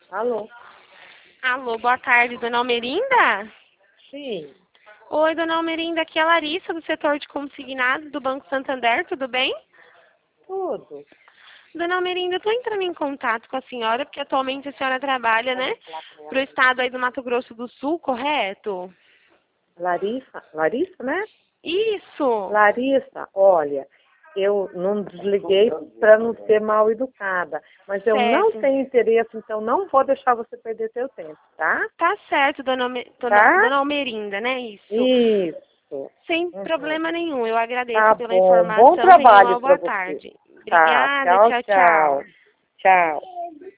Alô? Alô, boa tarde, dona Almerinda? Sim, Oi, dona Almerinda, aqui é a Larissa, do setor de consignados do Banco Santander, tudo bem? tudo. Dona Almerinda, eu estou entrando em contato com a senhora, porque atualmente a senhora trabalha, né, para o estado aí do Mato Grosso do Sul, correto? Larissa, né? Isso! Larissa, olha, eu não desliguei para não ser mal educada, mas eu não Certo. tenho interesse, então não vou deixar você perder seu tempo, tá? Tá certo, Tá? dona Almerinda, né, isso. Isso. Sem Uhum. problema nenhum, eu agradeço Tá pela bom. Bom informação, tenha uma trabalho para boa você. tarde. Tá. Obrigada, Tchau, tchau, tchau. tchau. Tchau.